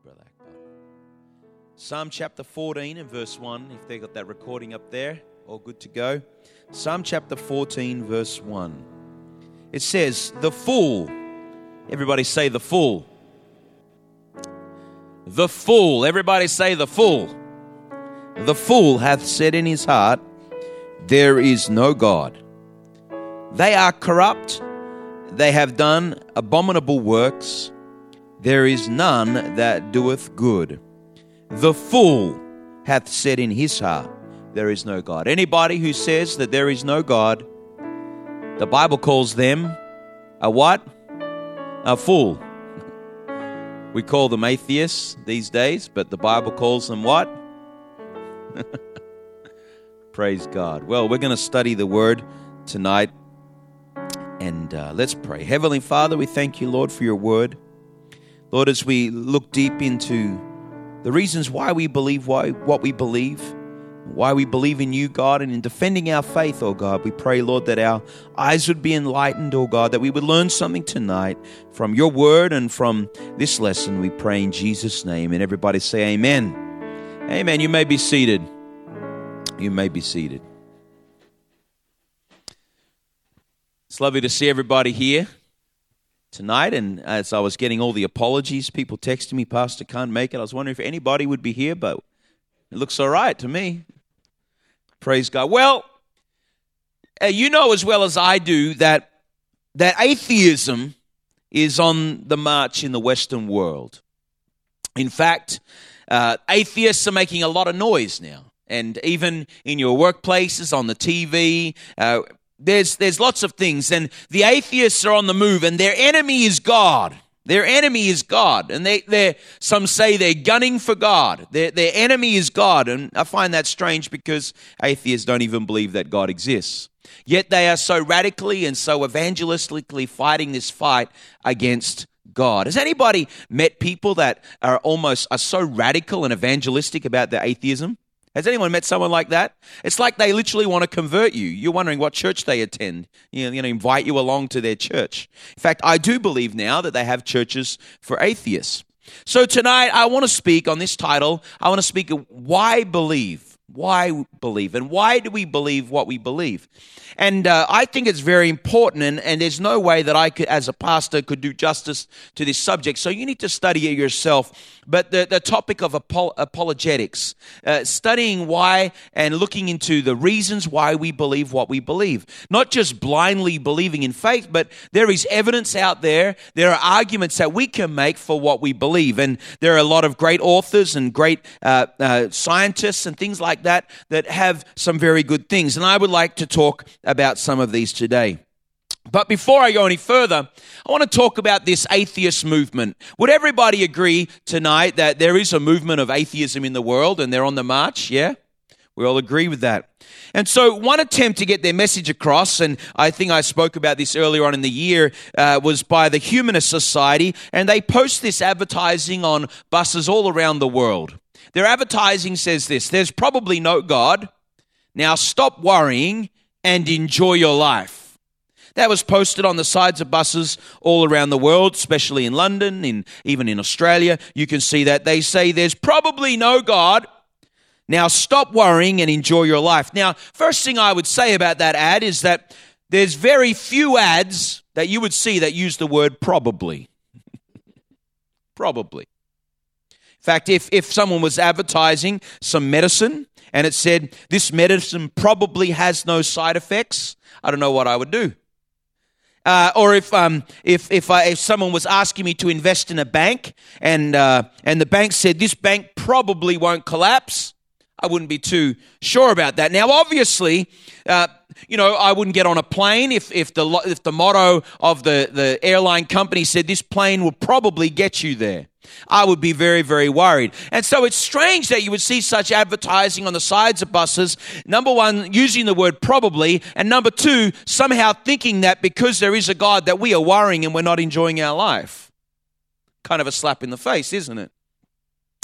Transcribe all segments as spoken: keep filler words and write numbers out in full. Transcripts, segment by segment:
Brother Akbar. Psalm chapter fourteen and verse one, if they got that recording up there, all good to go. Psalm chapter fourteen, verse one. It says, the fool, everybody say the fool. The fool, everybody say the fool. The fool hath said in his heart, there is no God. They are corrupt, they have done abominable works. There is none that doeth good. The fool hath said in his heart, there is no God. Anybody who says that there is no God, the Bible calls them a what? A fool. We call them atheists these days, but the Bible calls them what? Praise God. Well, we're going to study the Word tonight, and uh, let's pray. Heavenly Father, we thank you, Lord, for your Word. Lord, as we look deep into the reasons why we believe why, what we believe, why we believe in you, God, and in defending our faith, oh God, we pray, Lord, that our eyes would be enlightened, oh God, that we would learn something tonight from your word and from this lesson. We pray in Jesus' name. And everybody say amen. Amen. You may be seated. You may be seated. It's lovely to see everybody here tonight, and as I was getting all the apologies, people texting me, Pastor, can't make it. I was wondering if anybody would be here, but it looks all right to me. Praise God. Well, uh, you know as well as I do that that atheism is on the march in the Western world. In fact, uh, atheists are making a lot of noise now, and even in your workplaces, on the T V, uh, There's there's lots of things, and the atheists are on the move, and their enemy is God. Their enemy is God, and they they some say they're gunning for God. Their their enemy is God, and I find that strange because atheists don't even believe that God exists. Yet they are so radically and so evangelistically fighting this fight against God. Has anybody met people that are almost are so radical and evangelistic about their atheism? Has anyone met someone like that? It's like they literally want to convert you. You're wondering what church they attend. You know, you know, invite you along to their church. In fact, I do believe now that they have churches for atheists. So tonight, I want to speak on this title. I want to speak of why believe. Why believe? And why do we believe what we believe? And uh, I think it's very important, and, and there's no way that I could, as a pastor, could do justice to this subject. So you need to study it yourself. But the, the topic of apol- apologetics, uh, studying why and looking into the reasons why we believe what we believe. Not just blindly believing in faith, but there is evidence out there. There are arguments that we can make for what we believe. And there are a lot of great authors and great uh, uh, scientists and things like that that have some very good things. And I would like to talk about some of these today. But before I go any further, I want to talk about this atheist movement. Would everybody agree tonight that there is a movement of atheism in the world and they're on the march? Yeah? We all agree with that. And so one attempt to get their message across, and I think I spoke about this earlier on in the year, uh, was by the Humanist Society, and they post this advertising on buses all around the world. Their advertising says this: there's probably no God. Now stop worrying and enjoy your life. That was posted on the sides of buses all around the world, especially in London, in even in Australia. You can see that. They say there's probably no God. Now stop worrying and enjoy your life. Now, first thing I would say about that ad is that there's very few ads that you would see that use the word probably. Probably. In fact, if, if someone was advertising some medicine and it said, this medicine probably has no side effects, I don't know what I would do. Uh, or if um, if if, I, if someone was asking me to invest in a bank and uh, and the bank said this bank probably won't collapse, I wouldn't be too sure about that. Now, obviously, uh, you know, I wouldn't get on a plane if if the if the motto of the, the airline company said this plane will probably get you there. I would be very, very worried. And so it's strange that you would see such advertising on the sides of buses, number one, using the word probably, and number two, somehow thinking that because there is a God that we are worrying and we're not enjoying our life. Kind of a slap in the face, isn't it?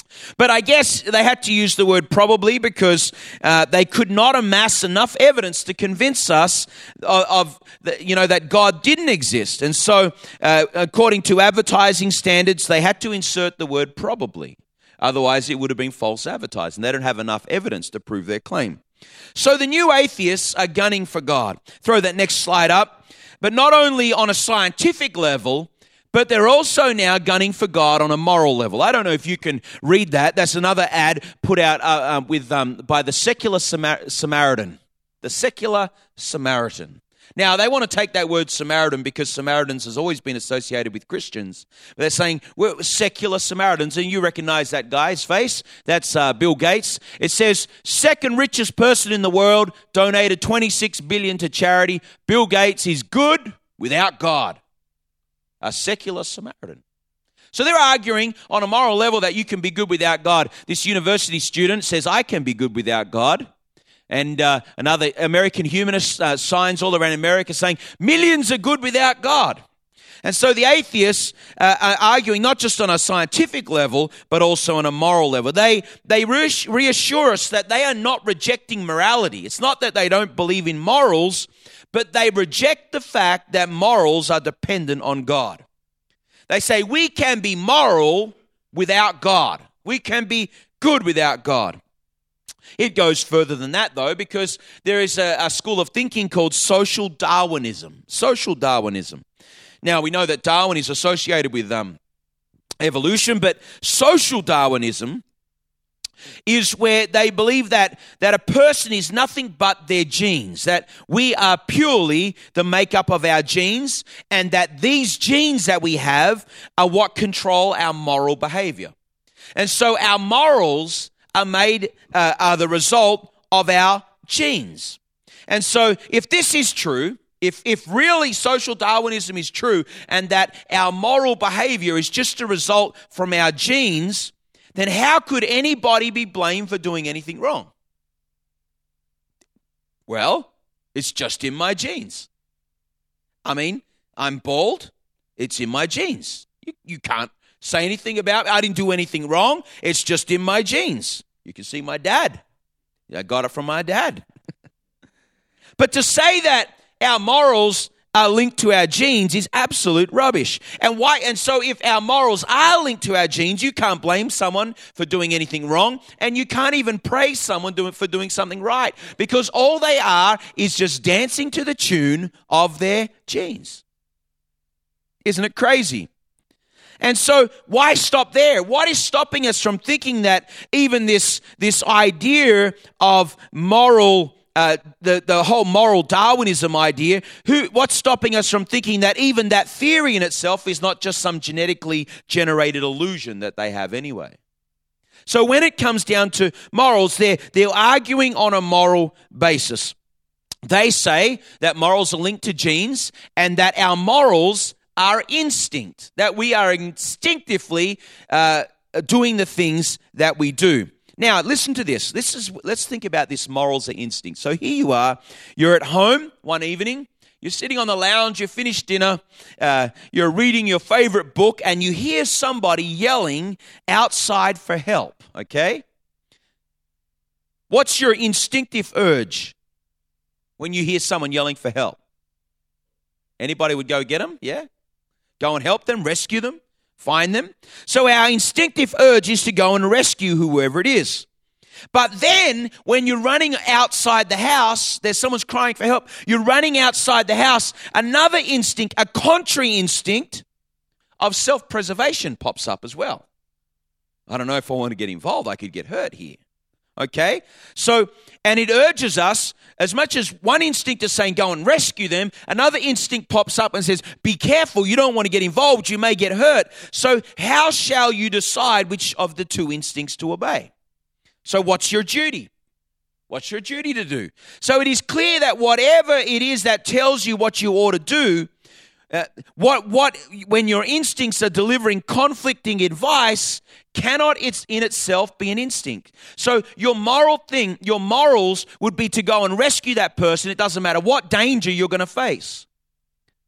But I guess they had to use the word probably because uh, they could not amass enough evidence to convince us of, of the, you know, that God didn't exist. And so, uh, according to advertising standards, they had to insert the word probably. Otherwise, it would have been false advertising. They don't have enough evidence to prove their claim. So the new atheists are gunning for God. Throw that next slide up. But not only on a scientific level, but they're also now gunning for God on a moral level. I don't know if you can read that. That's another ad put out uh, uh, with um, by the Secular Samar- Samaritan. The Secular Samaritan. Now, they want to take that word Samaritan because Samaritans has always been associated with Christians. But they're saying, we're secular Samaritans, and you recognize that guy's face. That's uh, Bill Gates. It says, second richest person in the world, donated twenty-six billion dollars to charity. Bill Gates is good without God. A secular Samaritan. So they're arguing on a moral level that you can be good without God. This university student says, I can be good without God. And uh, another American humanist uh, signs all around America saying, millions are good without God. And so the atheists uh, are arguing not just on a scientific level, but also on a moral level. They, they reassure us that they are not rejecting morality. It's not that they don't believe in morals, but they reject the fact that morals are dependent on God. They say we can be moral without God. We can be good without God. It goes further than that, though, because there is a, a school of thinking called social Darwinism. Social Darwinism. Now, we know that Darwin is associated with um, evolution, but social Darwinism is where they believe that, that a person is nothing but their genes, that we are purely the makeup of our genes, and that these genes that we have are what control our moral behavior. And so our morals are made, uh, are the result of our genes. And so if this is true, if, if really social Darwinism is true, and that our moral behavior is just a result from our genes, then how could anybody be blamed for doing anything wrong? Well, it's just in my genes. I mean, I'm bald. It's in my genes. You, you can't say anything about it. I didn't do anything wrong. It's just in my genes. You can see my dad. I got it from my dad. But to say that our morals are linked to our genes is absolute rubbish. And why? And so if our morals are linked to our genes, you can't blame someone for doing anything wrong, and you can't even praise someone doing, for doing something right, because all they are is just dancing to the tune of their genes. Isn't it crazy? And so why stop there? What is stopping us from thinking that even this, this idea of moral Uh, the, the whole moral Darwinism idea, who, what's stopping us from thinking that even that theory in itself is not just some genetically generated illusion that they have anyway? So when it comes down to morals, they're, they're arguing on a moral basis. They say that morals are linked to genes and that our morals are instinct, that we are instinctively uh, doing the things that we do. Now, listen to this. This is let's think about this morals and instinct. So here you are. You're at home one evening. You're sitting on the lounge. You finished dinner. Uh, you're reading your favorite book, and you hear somebody yelling outside for help, okay? What's your instinctive urge when you hear someone yelling for help? Anybody would go get them? Yeah? Go and help them, rescue them? Find them. So our instinctive urge is to go and rescue whoever it is. But then when you're running outside the house, there's someone's crying for help, you're running outside the house, another instinct, a contrary instinct of self-preservation pops up as well. I don't know if I want to get involved. I could get hurt here. Okay? So, and it urges us, as much as one instinct is saying go and rescue them, another instinct pops up and says, be careful, you don't want to get involved, you may get hurt. So how shall you decide which of the two instincts to obey? So what's your duty? What's your duty to do? So it is clear that whatever it is that tells you what you ought to do, uh, what what when your instincts are delivering conflicting advice, cannot it's in itself be an instinct. So your moral thing, your morals would be to go and rescue that person. It doesn't matter what danger you're going to face.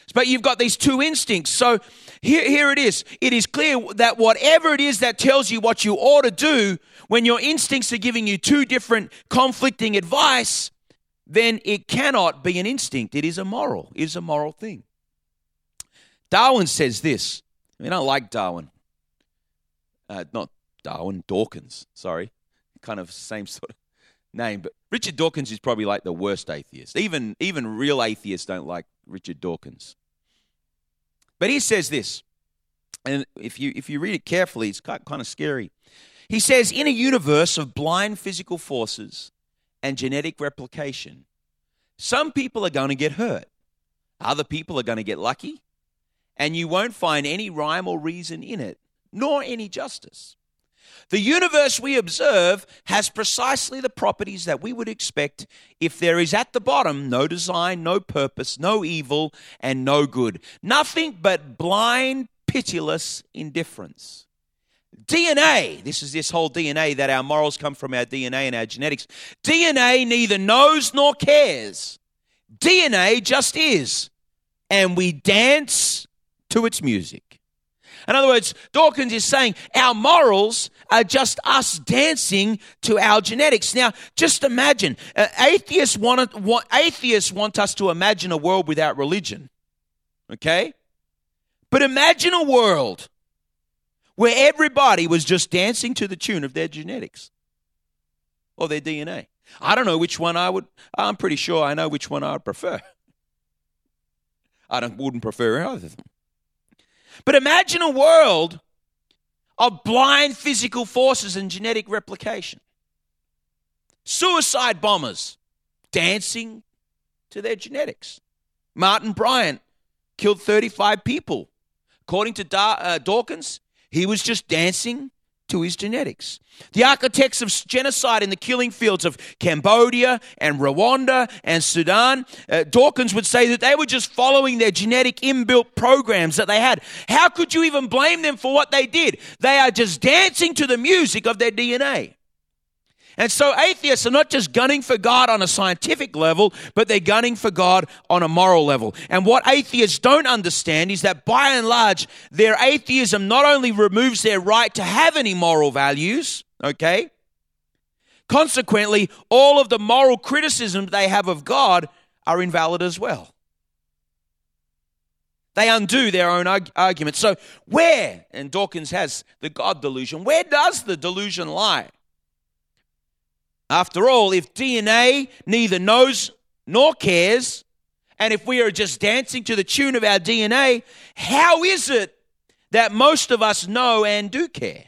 But you've got these two instincts. So here, here it is. It is clear that whatever it is that tells you what you ought to do, when your instincts are giving you two different conflicting advice, then it cannot be an instinct. It is a moral. It is a moral thing. Darwin says this. I mean, I like Darwin. Uh, not Darwin, Dawkins, sorry. Kind of same sort of name. But Richard Dawkins is probably like the worst atheist. Even, even real atheists don't like Richard Dawkins. But he says this, and if you if you read it carefully, it's kind of scary. He says, in a universe of blind physical forces and genetic replication, some people are going to get hurt. Other people are going to get lucky, and you won't find any rhyme or reason in it, nor any justice. The universe we observe has precisely the properties that we would expect if there is at the bottom no design, no purpose, no evil, and no good. Nothing but blind, pitiless indifference. D N A, this is this whole D N A that our morals come from our D N A and our genetics. D N A neither knows nor cares. D N A just is. And we dance to its music. In other words, Dawkins is saying our morals are just us dancing to our genetics. Now, just imagine, uh, atheists, want, want, atheists want us to imagine a world without religion, okay? But imagine a world where everybody was just dancing to the tune of their genetics or their D N A. I don't know which one I would, I'm pretty sure I know which one I would prefer. I don't, wouldn't prefer either of them. But imagine a world of blind physical forces and genetic replication. Suicide bombers dancing to their genetics. Martin Bryant killed thirty-five people. According to da- uh, Dawkins, he was just dancing to his genetics. The architects of genocide in the killing fields of Cambodia and Rwanda and Sudan, uh, Dawkins would say that they were just following their genetic inbuilt programs that they had. How could you even blame them for what they did? They are just dancing to the music of their D N A. And so atheists are not just gunning for God on a scientific level, but they're gunning for God on a moral level. And what atheists don't understand is that by and large, their atheism not only removes their right to have any moral values, okay? Consequently, all of the moral criticisms they have of God are invalid as well. They undo their own arg- argument. So where, and Dawkins has the God delusion, where does the delusion lie? After all, if D N A neither knows nor cares, and if we are just dancing to the tune of our D N A, how is it that most of us know and do care?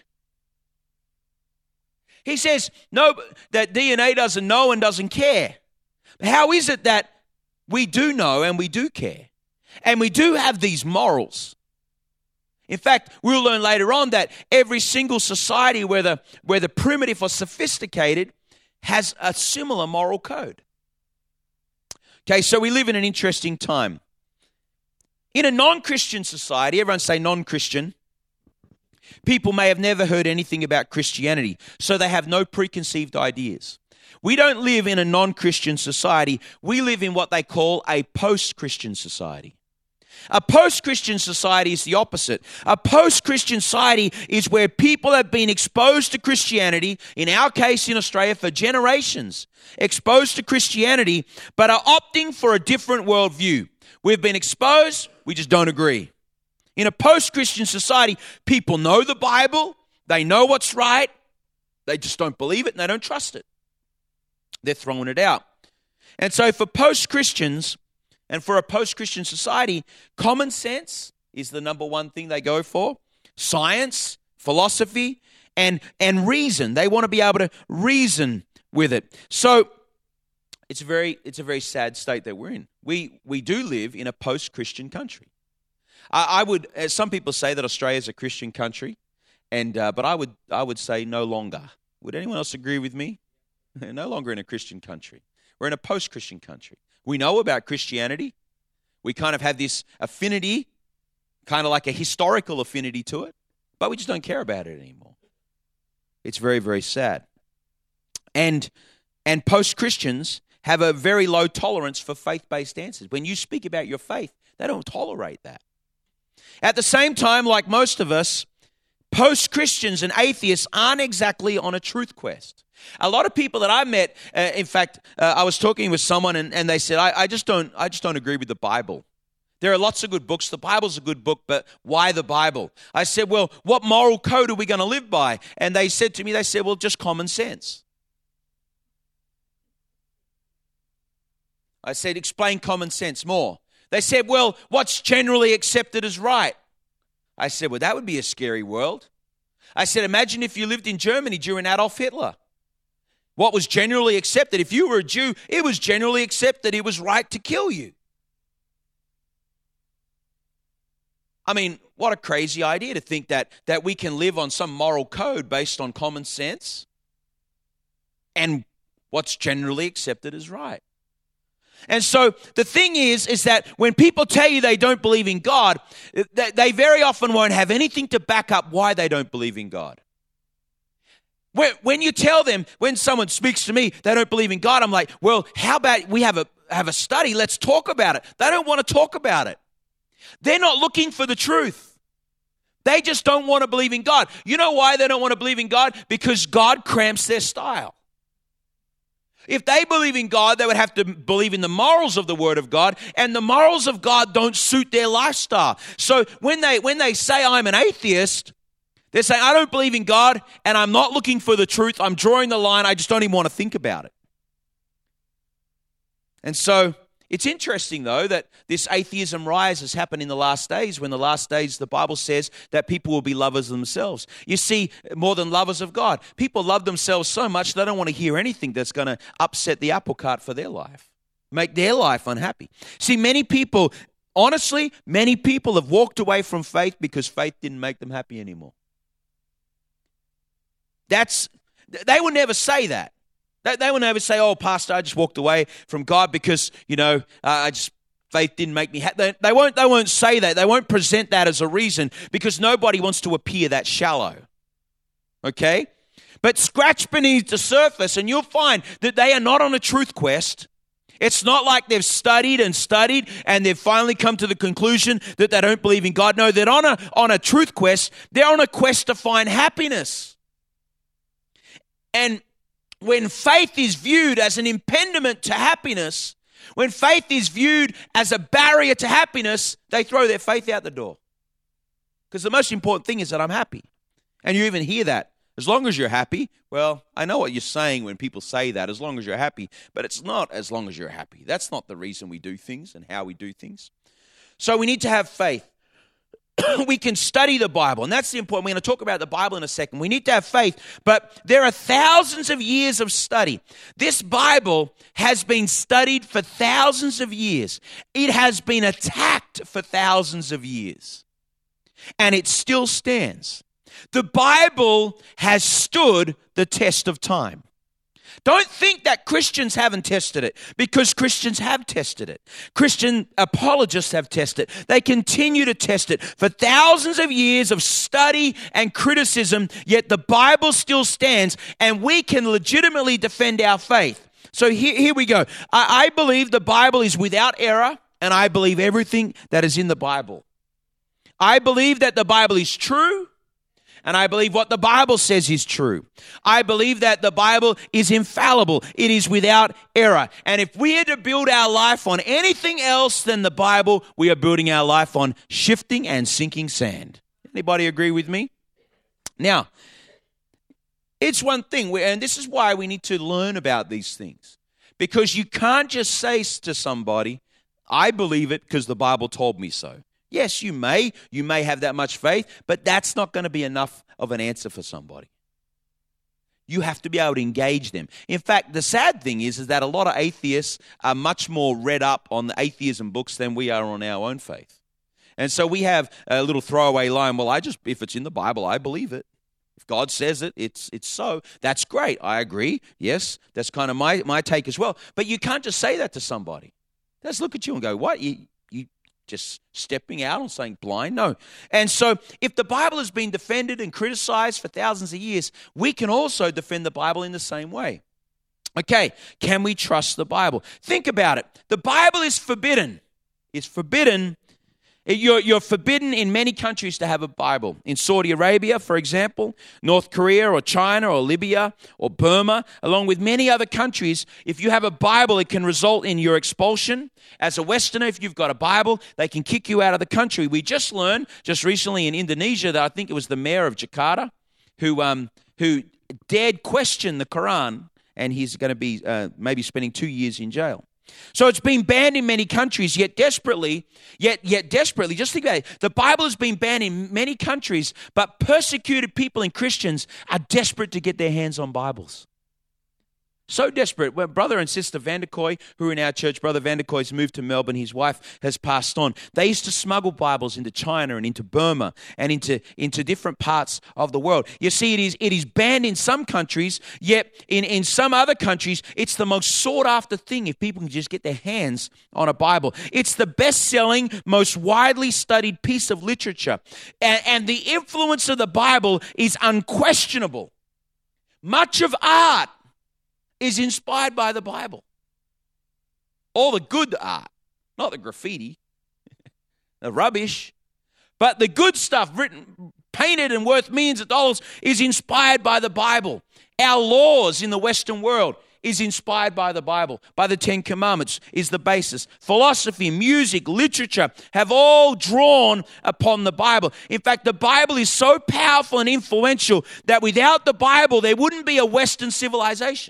He says no, that D N A doesn't know and doesn't care. How is it that we do know and we do care? And we do have these morals. In fact, we'll learn later on that every single society, whether, whether primitive or sophisticated, has a similar moral code. Okay, so we live in an interesting time. In a non-Christian society, everyone say non-Christian, people may have never heard anything about Christianity, so they have no preconceived ideas. We don't live in a non-Christian society. We live in what they call a post-Christian society. A post-Christian society is the opposite. A post-Christian society is where people have been exposed to Christianity, in our case in Australia for generations, exposed to Christianity, but are opting for a different worldview. We've been exposed, we just don't agree. In a post-Christian society, people know the Bible, they know what's right, they just don't believe it and they don't trust it. They're throwing it out. And so for post-Christians, and for a post-Christian society, common sense is the number one thing they go for. Science, philosophy, and, and reason. They want to be able to reason with it. So it's a very it's a very sad state that we're in. We we do live in a post-Christian country. I, I would, as some people say that Australia is a Christian country, and uh, but I would I would say no longer. Would anyone else agree with me? No longer in a Christian country. We're in a post-Christian country. We know about Christianity. We kind of have this affinity, kind of like a historical affinity to it, but we just don't care about it anymore. It's very, very sad. And and post-Christians have a very low tolerance for faith-based answers. When you speak about your faith, They don't tolerate that. At the same time, like most of us, post-Christians and atheists aren't exactly on a truth quest. A lot of people that I met, uh, in fact, uh, I was talking with someone and, and they said, I, I just don't, I just don't agree with the Bible. There are lots of good books. The Bible's a good book, but why the Bible? I said, well, what moral code are we going to live by? And they said to me, they said, well, just common sense. I said, explain common sense more. They said, well, what's generally accepted as right? I said, well, that would be a scary world. I said, imagine if you lived in Germany during Adolf Hitler. What was generally accepted? If you were a Jew, it was generally accepted it was right to kill you. I mean, what a crazy idea to think that, that we can live on some moral code based on common sense and what's generally accepted as right. And so the thing is, is that when people tell you they don't believe in God, they very often won't have anything to back up why they don't believe in God. When you tell them, when someone speaks to me, they don't believe in God, I'm like, well, how about we have a have a study? Let's talk about it. They don't want to talk about it. They're not looking for the truth. They just don't want to believe in God. You know why they don't want to believe in God? Because God cramps their style. If they believe in God, they would have to believe in the morals of the Word of God, and the morals of God don't suit their lifestyle. So when they when they say I'm an atheist, they're saying I don't believe in God, and I'm not looking for the truth. I'm drawing the line. I just don't even want to think about it. And so it's interesting, though, that this atheism rise has happened in the last days, when the last days, the Bible says that people will be lovers of themselves. You see, more than lovers of God. People love themselves so much they don't want to hear anything that's going to upset the apple cart for their life, make their life unhappy. See, many people, honestly, many people have walked away from faith because faith didn't make them happy anymore. That's, they will never say that. They, they will never say, oh, Pastor, I just walked away from God because, you know, uh, I just, faith didn't make me happy. They, they won't, they won't say that. They won't present that as a reason because nobody wants to appear that shallow. Okay? But scratch beneath the surface and you'll find that they are not on a truth quest. It's not like they've studied and studied and they've finally come to the conclusion that they don't believe in God. No, they're on a, on a truth quest. They're on a quest to find happiness. And when faith is viewed as an impediment to happiness, when faith is viewed as a barrier to happiness, they throw their faith out the door. Because the most important thing is that I'm happy. And you even hear that. As long as you're happy, well, I know what you're saying when people say that, as long as you're happy, but it's not as long as you're happy. That's not the reason we do things and how we do things. So we need to have faith. We can study the Bible, and that's the important. We're going to talk about the Bible in a second. We need to have faith, but there are thousands of years of study. This Bible has been studied for thousands of years. It has been attacked for thousands of years, and it still stands. The Bible has stood the test of time. Don't think that Christians haven't tested it, because Christians have tested it. Christian apologists have tested it. They continue to test it for thousands of years of study and criticism, yet the Bible still stands and we can legitimately defend our faith. So here, here we go. I, I believe the Bible is without error, and I believe everything that is in the Bible. I believe that the Bible is true. And I believe what the Bible says is true. I believe that the Bible is infallible. It is without error. And if we are to build our life on anything else than the Bible, we are building our life on shifting and sinking sand. Anybody agree with me? Now, it's one thing, and this is why we need to learn about these things. Because you can't just say to somebody, I believe it because the Bible told me so. Yes, you may. You may have that much faith, but that's not going to be enough of an answer for somebody. You have to be able to engage them. In fact, the sad thing is, is that a lot of atheists are much more read up on the atheism books than we are on our own faith. And so we have a little throwaway line, well, I just, if it's in the Bible, I believe it. If God says it, it's it's so. That's great. I agree. Yes, that's kind of my, my take as well. But you can't just say that to somebody. Let's look at you and go, what? You, you just stepping out on saying blind? No. And so if the Bible has been defended and criticized for thousands of years, we can also defend the Bible in the same way. Okay, can we trust the Bible? Think about it. The Bible is forbidden. It's forbidden You're, you're forbidden in many countries to have a Bible. In Saudi Arabia, for example, North Korea or China or Libya or Burma, along with many other countries, if you have a Bible, it can result in your expulsion. As a Westerner, if you've got a Bible, they can kick you out of the country. We just learned, just recently in Indonesia, that I think it was the mayor of Jakarta who, um, who dared question the Quran, and he's going to be uh, maybe spending two years in jail. So it's been banned in many countries, yet desperately, yet yet desperately, just think about it. The Bible has been banned in many countries, but persecuted people and Christians are desperate to get their hands on Bibles. So desperate. Well, brother and sister Vanderkoy, who are in our church, Brother Vanderkoy's moved to Melbourne. His wife has passed on. They used to smuggle Bibles into China and into Burma and into, into different parts of the world. You see, it is it is banned in some countries, yet in, in some other countries, it's the most sought-after thing if people can just get their hands on a Bible. It's the best-selling, most widely studied piece of literature. And, and the influence of the Bible is unquestionable. Much of art is inspired by the Bible. All the good art, not the graffiti, the rubbish, but the good stuff written, painted and worth millions of dollars is inspired by the Bible. Our laws in the Western world is inspired by the Bible, by the Ten Commandments is the basis. Philosophy, music, literature have all drawn upon the Bible. In fact, the Bible is so powerful and influential that without the Bible, there wouldn't be a Western civilization.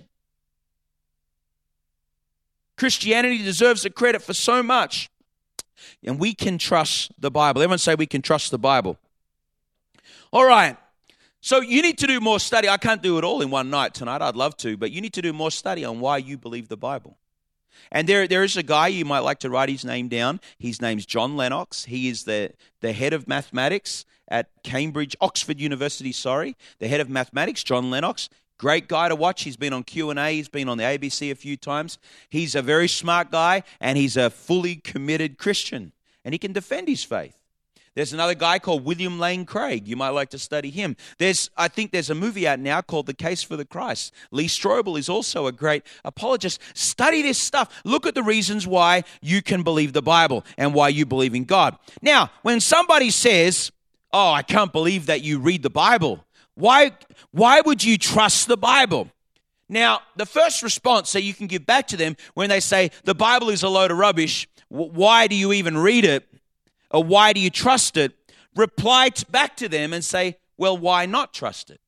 Christianity deserves the credit for so much, and we can trust the Bible. Everyone say we can trust the Bible. All right, so you need to do more study. I can't do it all in one night tonight. I'd love to, but you need to do more study on why you believe the Bible. And there, there is a guy, you might like to write his name down. His name's John Lennox. He is the, the head of mathematics at Cambridge, Oxford University, sorry. The head of mathematics, John Lennox. Great guy to watch. He's been on Q and A. He's been on the A B C a few times. He's a very smart guy, and he's a fully committed Christian, and he can defend his faith. There's another guy called William Lane Craig. You might like to study him. There's, I think there's a movie out now called The Case for the Christ. Lee Strobel is also a great apologist. Study this stuff. Look at the reasons why you can believe the Bible and why you believe in God. Now, when somebody says, oh, I can't believe that you read the Bible, Why, why would you trust the Bible? Now, the first response that you can give back to them when they say the Bible is a load of rubbish, why do you even read it? Or why do you trust it? Reply t- back to them and say, well, why not trust it?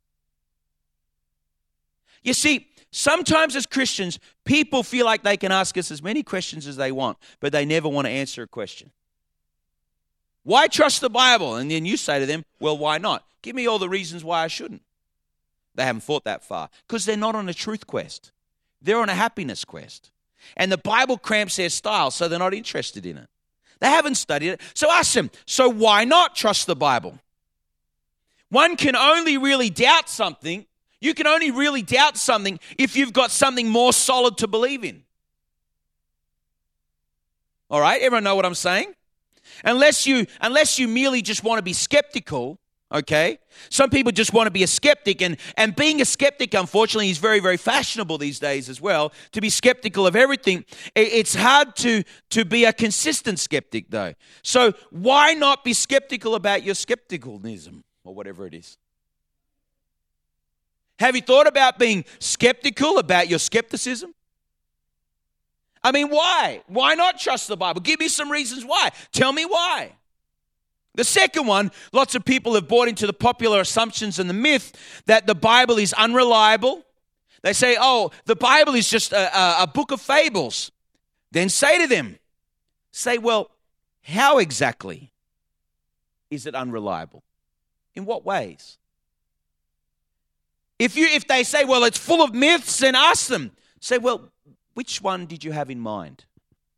You see, sometimes as Christians, people feel like they can ask us as many questions as they want, but they never want to answer a question. Why trust the Bible? And then you say to them, well, why not? Give me all the reasons why I shouldn't. They haven't thought that far because they're not on a truth quest. They're on a happiness quest. And the Bible cramps their style, so they're not interested in it. They haven't studied it. So ask them, so why not trust the Bible? One can only really doubt something. You can only really doubt something if you've got something more solid to believe in. All right, everyone know what I'm saying? Unless you, unless you merely just want to be skeptical, okay? Some people just want to be a skeptic, and, and being a skeptic, unfortunately, is very, very fashionable these days as well, to be skeptical of everything. It's hard to, to be a consistent skeptic, though. So why not be skeptical about your skepticalism, or whatever it is? Have you thought about being skeptical about your skepticism? I mean, why? Why not trust the Bible? Give me some reasons why. Tell me why. The second one, lots of people have bought into the popular assumptions and the myth that the Bible is unreliable. They say, oh, the Bible is just a, a, a book of fables. Then say to them, say, well, how exactly is it unreliable? In what ways? If you, if they say, well, it's full of myths, then ask them. Say, well, which one did you have in mind?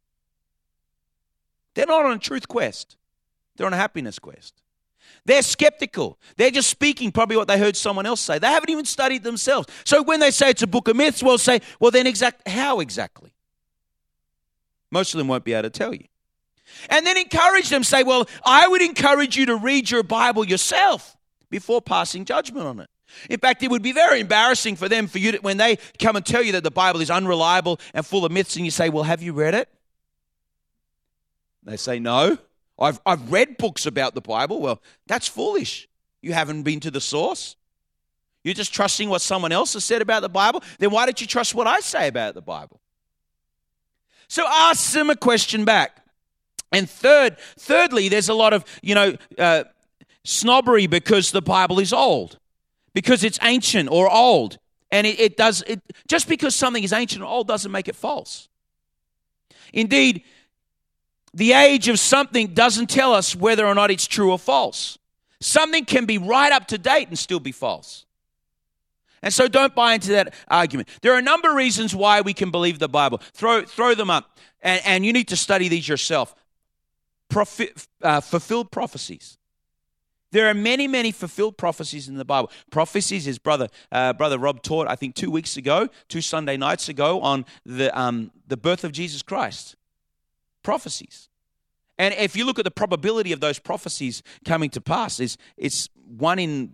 They're not on a truth quest. They're on a happiness quest. They're skeptical. They're just speaking probably what they heard someone else say. They haven't even studied themselves. So when they say it's a book of myths, we'll say, well, then exact how exactly? Most of them won't be able to tell you. And then encourage them. Say, well, I would encourage you to read your Bible yourself before passing judgment on it. In fact, it would be very embarrassing for them, for you to, when they come and tell you that the Bible is unreliable and full of myths, and you say, well, have you read it? They say, no. I've, I've read books about the Bible. Well, that's foolish. You haven't been to the source. You're just trusting what someone else has said about the Bible. Then why don't you trust what I say about the Bible? So ask them a question back. And third, thirdly, there's a lot of, you know, uh, snobbery because the Bible is old, because it's ancient or old. And it, it does, it, just because something is ancient or old doesn't make it false. Indeed, the age of something doesn't tell us whether or not it's true or false. Something can be right up to date and still be false. And so don't buy into that argument. There are a number of reasons why we can believe the Bible. Throw, throw them up, and, and you need to study these yourself. Profi- uh, fulfilled prophecies. There are many, many fulfilled prophecies in the Bible. Prophecies is brother uh, brother Rob taught, I think, two weeks ago, two Sunday nights ago, on the um, the birth of Jesus Christ. Prophecies. And if you look at the probability of those prophecies coming to pass, it's, it's one in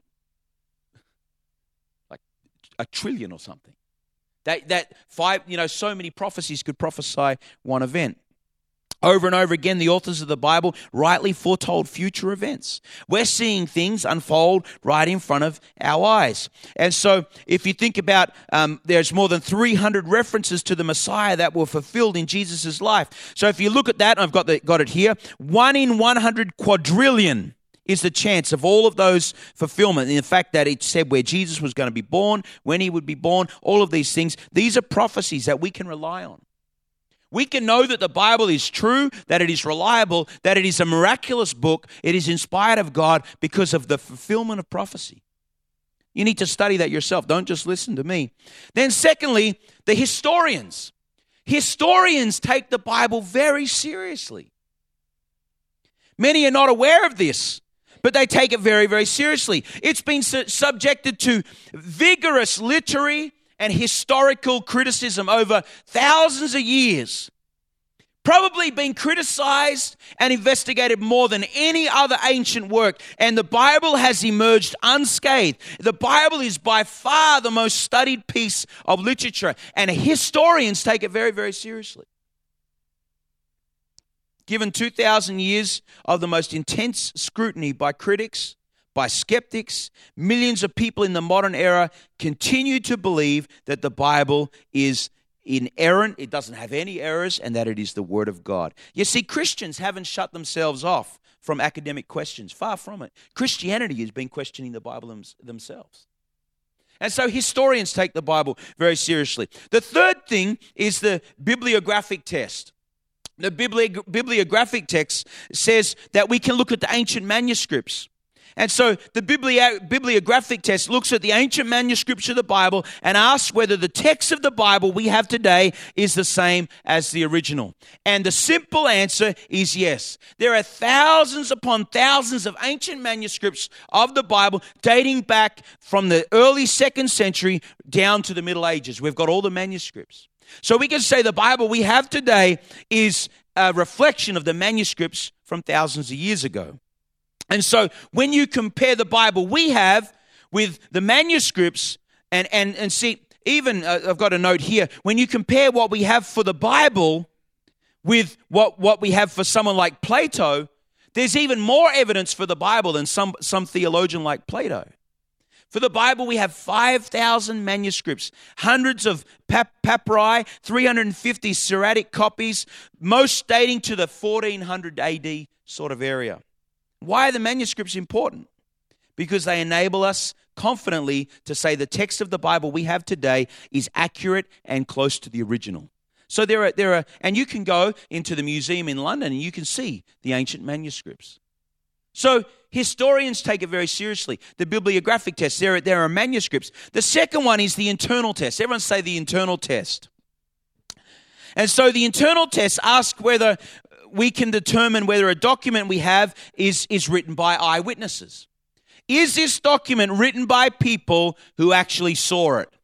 like a trillion or something. That that five, you know, so many prophecies could prophesy one event. Over and over again, the authors of the Bible rightly foretold future events. We're seeing things unfold right in front of our eyes. And so if you think about, um, there's more than three hundred references to the Messiah that were fulfilled in Jesus' life. So if you look at that, I've got, the, got it here, one in one hundred quadrillion is the chance of all of those fulfillment. In the fact that it said where Jesus was going to be born, when he would be born, all of these things. These are prophecies that we can rely on. We can know that the Bible is true, that it is reliable, that it is a miraculous book, it is inspired of God because of the fulfillment of prophecy. You need to study that yourself. Don't just listen to me. Then secondly, the historians. Historians take the Bible very seriously. Many are not aware of this, but they take it very, very seriously. It's been su- subjected to vigorous literary and historical criticism over thousands of years. Probably been criticized and investigated more than any other ancient work, and the Bible has emerged unscathed. The Bible is by far the most studied piece of literature, and historians take it very, very seriously. Given two thousand years of the most intense scrutiny by critics, by skeptics, millions of people in the modern era continue to believe that the Bible is inerrant, it doesn't have any errors, and that it is the Word of God. You see, Christians haven't shut themselves off from academic questions. Far from it. Christianity has been questioning the Bible them- themselves. And so historians take the Bible very seriously. The third thing is the bibliographic test. The bibli- bibliographic text says that we can look at the ancient manuscripts. And so the bibli- bibliographic test looks at the ancient manuscripts of the Bible and asks whether the text of the Bible we have today is the same as the original. And the simple answer is yes. There are thousands upon thousands of ancient manuscripts of the Bible dating back from the early second century down to the Middle Ages. We've got all the manuscripts. So we can say the Bible we have today is a reflection of the manuscripts from thousands of years ago. And so when you compare the Bible we have with the manuscripts, and, and, and see, even, uh, I've got a note here, when you compare what we have for the Bible with what, what we have for someone like Plato, there's even more evidence for the Bible than some, some theologian like Plato. For the Bible, we have five thousand manuscripts, hundreds of pap- papyri, three hundred fifty Syriac copies, most dating to the fourteen hundred A D sort of area. Why are the manuscripts important? Because they enable us confidently to say the text of the Bible we have today is accurate and close to the original. So there are, there are, and you can go into the museum in London and you can see the ancient manuscripts. So historians take it very seriously. The bibliographic test, there are, there are manuscripts. The second one is the internal test. Everyone say the internal test. And so the internal test asks whether we can determine whether a document we have is, is written by eyewitnesses. Is this document written by people who actually saw it?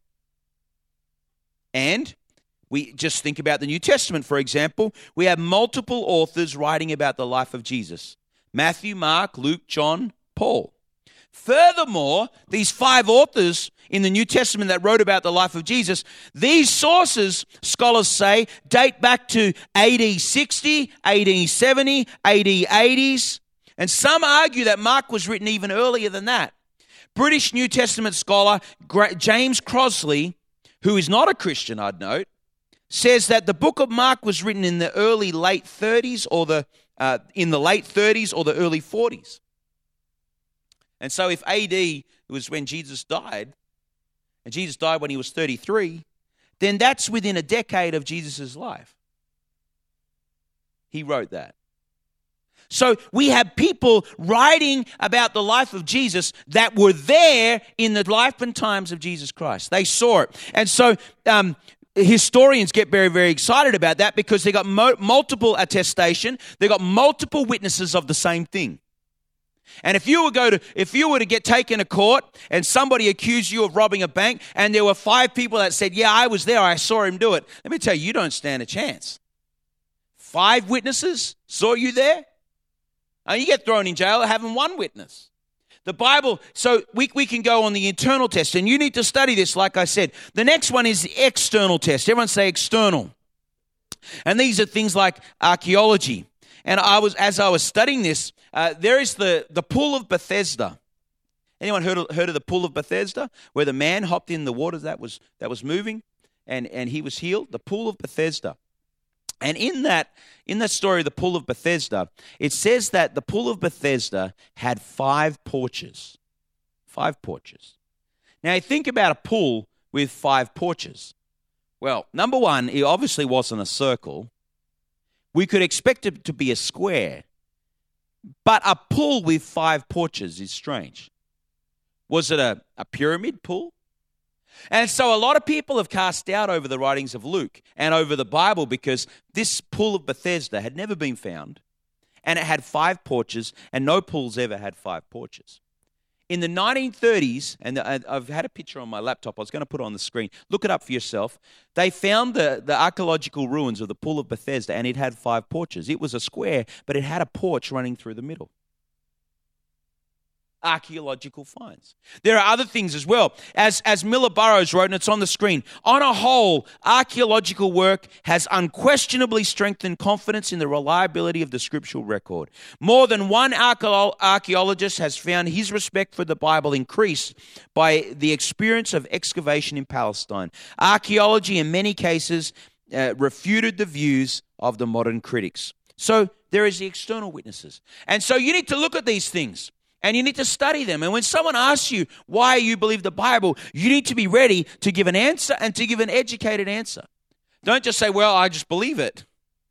And we just think about the New Testament, for example. We have multiple authors writing about the life of Jesus. Matthew, Mark, Luke, John, Paul. Furthermore, these five authors in the New Testament that wrote about the life of Jesus, these sources, scholars say, date back to A D sixty, A D seventy, A D eighties, and some argue that Mark was written even earlier than that. British New Testament scholar James Crossley, who is not a Christian, I'd note, says that the book of Mark was written in the early late thirties or the uh, in the late thirties or the early forties. And so if A D was when Jesus died, and Jesus died when he was thirty-three, then that's within a decade of Jesus' life. He wrote that. So we have people writing about the life of Jesus that were there in the life and times of Jesus Christ. They saw it. And so um, historians get very, very excited about that because they got mo- multiple attestation. They got multiple witnesses of the same thing. And if you were go to, if you were to get taken to court and somebody accused you of robbing a bank and there were five people that said, yeah, I was there, I saw him do it. Let me tell you, you don't stand a chance. Five witnesses saw you there? And you get thrown in jail having one witness. The Bible, so we, we can go on the internal test, and you need to study this, like I said. The next one is the external test. Everyone say external. And these are things like archaeology. And I was, as I was studying this, uh, there is the, the pool of Bethesda. Anyone heard of, heard of the pool of Bethesda, where the man hopped in the water that was that was moving, and, and he was healed? The pool of Bethesda. And in that, in that story of the pool of Bethesda, it says that the pool of Bethesda had five porches. Five porches. Now, you think about a pool with five porches. Well, number one, it obviously wasn't a circle. We could expect it to be a square. But a pool with five porches is strange. Was it a, a pyramid pool? And so a lot of people have cast doubt over the writings of Luke and over the Bible because this pool of Bethesda had never been found, and it had five porches, and no pool's ever had five porches. In the nineteen thirties, and I've had a picture on my laptop, I was going to put it on the screen, look it up for yourself, they found the, the archaeological ruins of the pool of Bethesda, and it had five porches. It was a square, but it had a porch running through the middle. Archaeological finds. There are other things as well. As, as Miller Burrows wrote, and it's on the screen, on a whole, archaeological work has unquestionably strengthened confidence in the reliability of the scriptural record. More than one archaeologist has found his respect for the Bible increased by the experience of excavation in Palestine. Archaeology, in many cases, uh, refuted the views of the modern critics. So there is the external witnesses. And so you need to look at these things. And you need to study them. And when someone asks you why you believe the Bible, you need to be ready to give an answer and to give an educated answer. Don't just say, well, I just believe it.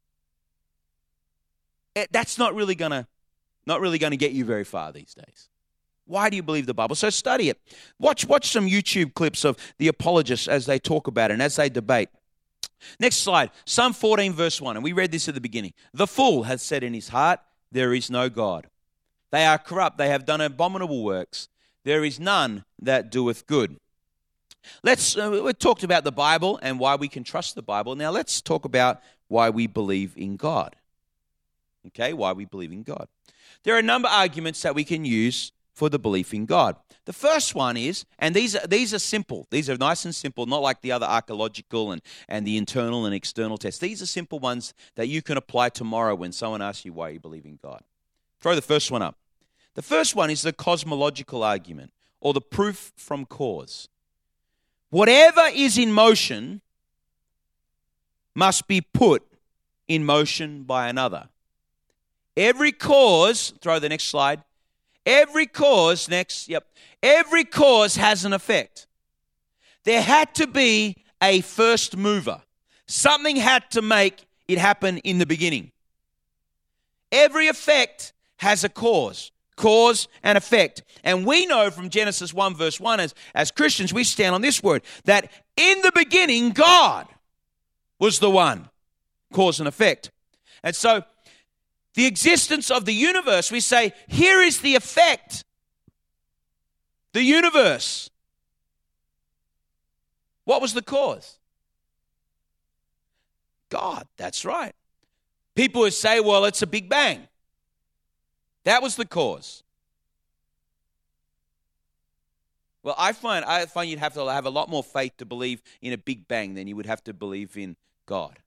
it that's not really gonna, not really gonna get you very far these days. Why do you believe the Bible? So study it. Watch, watch some YouTube clips of the apologists as they talk about it and as they debate. Next slide, Psalm fourteen, verse one. And we read this at the beginning. The fool hath said in his heart, there is no God. They are corrupt. They have done abominable works. There is none that doeth good. Let's. Uh, we talked about the Bible and why we can trust the Bible. Now let's talk about why we believe in God. Okay, why we believe in God. There are a number of arguments that we can use for the belief in God. The first one is, and these are, these are simple. These are nice and simple, not like the other archaeological and, and the internal and external tests. These are simple ones that you can apply tomorrow when someone asks you why you believe in God. Throw the first one up. The first one is the cosmological argument, or the proof from cause. Whatever is in motion must be put in motion by another. Every cause, throw the next slide, every cause, next, yep, every cause has an effect. There had to be a first mover. Something had to make it happen in the beginning. Every effect has a cause, cause and effect. And we know from Genesis one verse one, as, as Christians, we stand on this word, that in the beginning, God was the one, cause and effect. And so the existence of the universe, we say, here is the effect, the universe. What was the cause? God, that's right. People would say, well, it's a Big Bang. That was the cause. Well, I find I find you'd have to have a lot more faith to believe in a Big Bang than you would have to believe in God.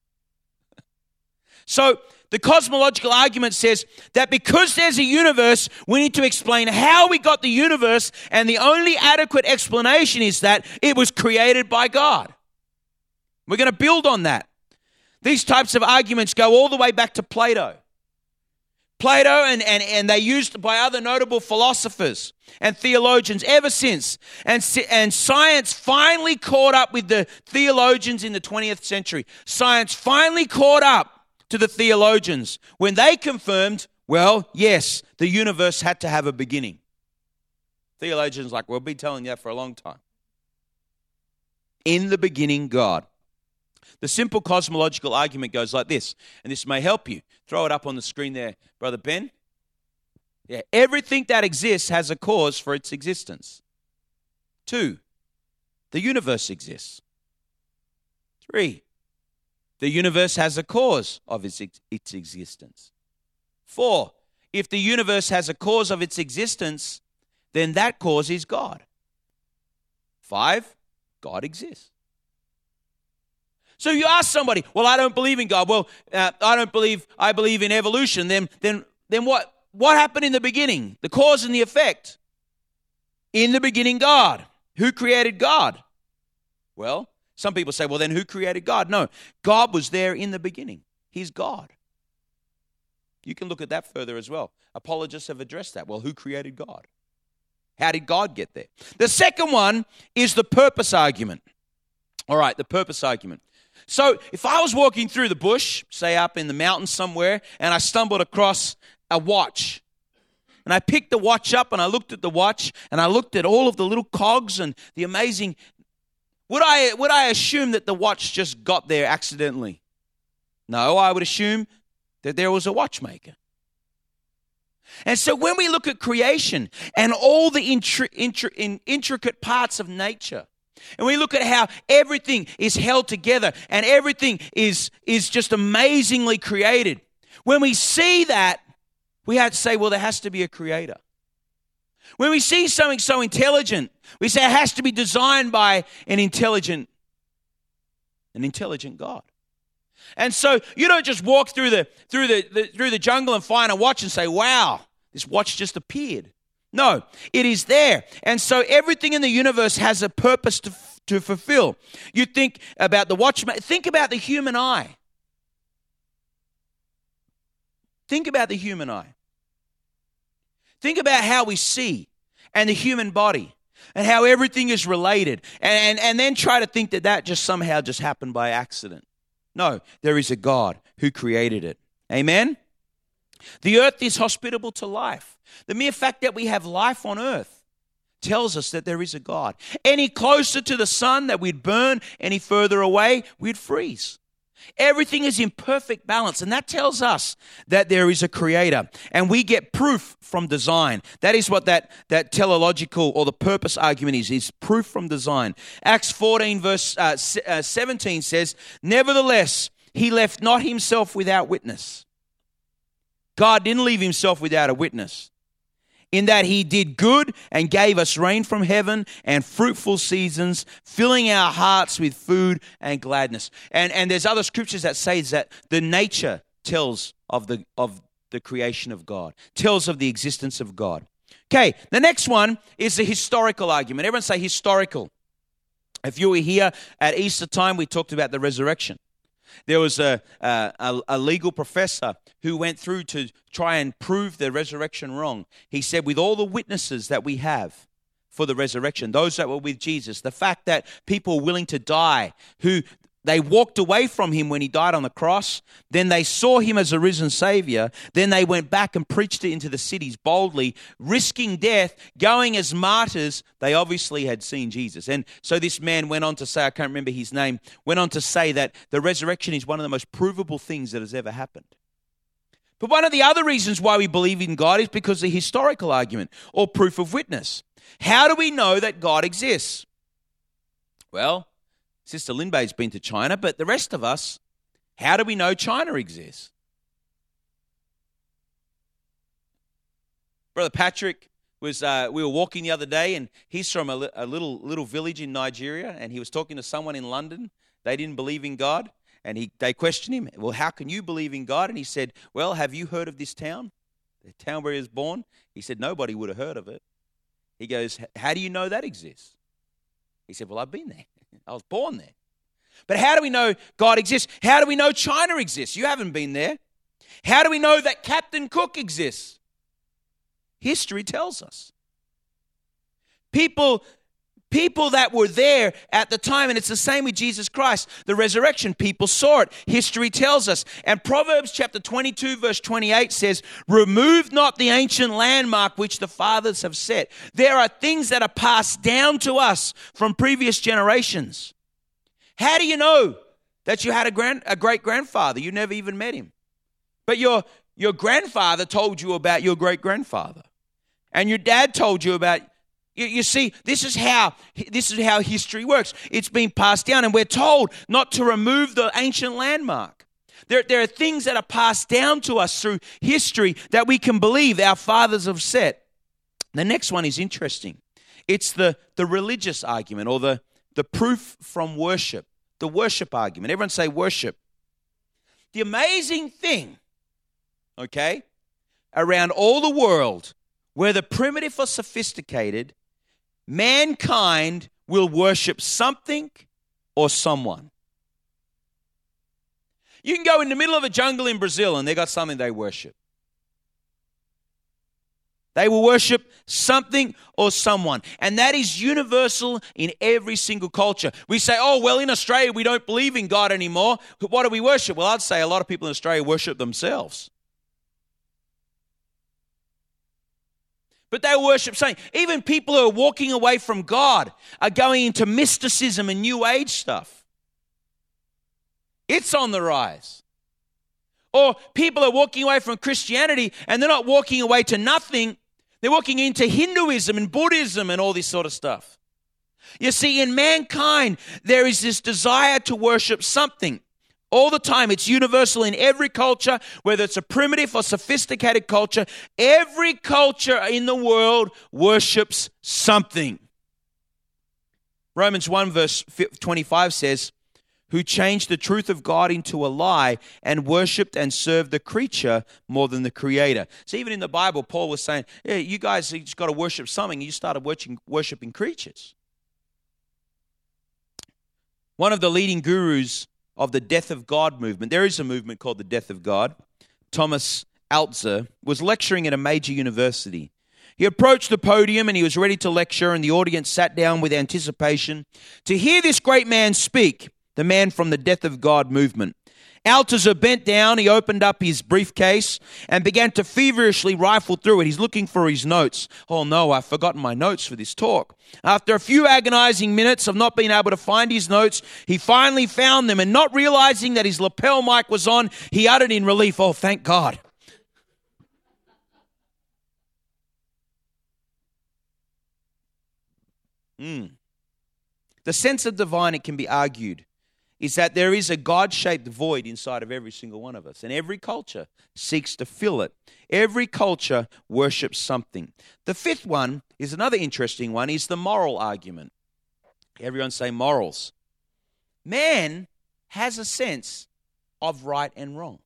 So the cosmological argument says that because there's a universe, we need to explain how we got the universe, and the only adequate explanation is that it was created by God. We're going to build on that. These types of arguments go all the way back to Plato. Plato and, and, and they used by other notable philosophers and theologians ever since. And, and science finally caught up with the theologians in the twentieth century. Science finally caught up to the theologians when they confirmed, well, yes, the universe had to have a beginning. Theologians like, well, we've been telling you that for a long time. In the beginning, God. The simple cosmological argument goes like this, and this may help you. Throw it up on the screen there, Brother Ben. Yeah, everything that exists has a cause for its existence. Two, the universe exists. Three, the universe has a cause of its, its existence. Four, if the universe has a cause of its existence, then that cause is God. Five, God exists. So you ask somebody, well, I don't believe in God. Well, uh, I don't believe, I believe in evolution. Then, then, then what, what happened in the beginning? The cause and the effect. In the beginning, God. Who created God? Well, some people say, well, then who created God? No, God was there in the beginning. He's God. You can look at that further as well. Apologists have addressed that. Well, who created God? How did God get there? The second one is the purpose argument. All right, the purpose argument. So if I was walking through the bush, say up in the mountains somewhere, and I stumbled across a watch, and I picked the watch up and I looked at the watch and I looked at all of the little cogs and the amazing, would I, would I assume that the watch just got there accidentally? No, I would assume that there was a watchmaker. And so when we look at creation and all the intri- intri- in intricate parts of nature, and we look at how everything is held together and everything is, is just amazingly created, when we see that, we have to say, well, there has to be a creator. When we see something so intelligent, we say it has to be designed by an intelligent, an intelligent God. And so you don't just walk through the through the, the through the jungle and find a watch and say, wow, this watch just appeared. No, it is there. And so everything in the universe has a purpose to, to fulfill. You think about the watchman, think about the human eye. Think about the human eye. Think about how we see and the human body and how everything is related. And, and, and then try to think that that just somehow just happened by accident. No, there is a God who created it. Amen? The earth is hospitable to life. The mere fact that we have life on earth tells us that there is a God. Any closer to the sun that we'd burn, any further away, we'd freeze. Everything is in perfect balance, and that tells us that there is a creator, and we get proof from design. That is what that, that teleological or the purpose argument is, is proof from design. Acts fourteen verse uh, seventeen says, nevertheless, he left not himself without witness. God didn't leave himself without a witness, in that he did good and gave us rain from heaven and fruitful seasons, filling our hearts with food and gladness. And, and there's other scriptures that say that the nature tells of the, of the creation of God, tells of the existence of God. Okay, the next one is the historical argument. Everyone say historical. If you were here at Easter time, we talked about the resurrection. There was a, a, a legal professor who went through to try and prove the resurrection wrong. He said, with all the witnesses that we have for the resurrection, those that were with Jesus, the fact that people were willing to die, who they walked away from him when he died on the cross, then they saw him as a risen Savior, then they went back and preached it into the cities boldly, risking death, going as martyrs. They obviously had seen Jesus. And so this man went on to say, I can't remember his name, went on to say that the resurrection is one of the most provable things that has ever happened. But one of the other reasons why we believe in God is because of the historical argument or proof of witness. How do we know that God exists? Well, Sister Linbay's been to China, but the rest of us, how do we know China exists? Brother Patrick was uh, we were walking the other day, and he's from a, li- a little little village in Nigeria, and he was talking to someone in London. They didn't believe in God, and he they questioned him, well, how can you believe in God? And he said, well, have you heard of this town, the town where he was born? He said, nobody would have heard of it. He goes, how do you know that exists? He said, well, I've been there. I was born there. But how do we know God exists? How do we know China exists? You haven't been there. How do we know that Captain Cook exists? History tells us. People, people that were there at the time, and it's the same with Jesus Christ, the resurrection, people saw it. History tells us. And Proverbs chapter twenty-two, verse twenty-eight says, remove not the ancient landmark which the fathers have set. There are things that are passed down to us from previous generations. How do you know that you had a grand, a great-grandfather? You never even met him. But your, your grandfather told you about your great-grandfather. And your dad told you about, you, you see, this is how this is how history works. It's been passed down, and we're told not to remove the ancient landmark. There, there are things that are passed down to us through history that we can believe our fathers have set. The next one is interesting. It's the, the religious argument, or the, the proof from worship, the worship argument. Everyone say worship. The amazing thing, okay, around all the world, whether primitive or sophisticated, mankind will worship something or someone. You can go in the middle of a jungle in Brazil and they got something they worship. They will worship something or someone. And that is universal in every single culture. We say, oh, well, in Australia, we don't believe in God anymore. What do we worship? Well, I'd say a lot of people in Australia worship themselves. But they worship something. Even people who are walking away from God are going into mysticism and New Age stuff. It's on the rise. Or people are walking away from Christianity and they're not walking away to nothing. They're walking into Hinduism and Buddhism and all this sort of stuff. You see, in mankind, there is this desire to worship something. All the time. It's universal in every culture, whether it's a primitive or sophisticated culture. Every culture in the world worships something. Romans one verse twenty-five says, who changed the truth of God into a lie and worshipped and served the creature more than the creator. So even in the Bible, Paul was saying, yeah, you guys you just got to worship something. You started worshiping, worshiping creatures. One of the leading gurus of the Death of God movement, there is a movement called the Death of God, Thomas Altzer, was lecturing at a major university. He approached the podium and he was ready to lecture, and the audience sat down with anticipation to hear this great man speak, the man from the Death of God movement. Altzer bent down, he opened up his briefcase and began to feverishly rifle through it. He's looking for his notes. Oh no, I've forgotten my notes for this talk. After a few agonizing minutes of not being able to find his notes, he finally found them, and not realizing that his lapel mic was on, he uttered in relief, oh, thank God. Mm. The sense of divine, it can be argued, is that there is a God-shaped void inside of every single one of us. And every culture seeks to fill it. Every culture worships something. The fifth one is another interesting one, is the moral argument. Everyone say morals. Man has a sense of right and wrong.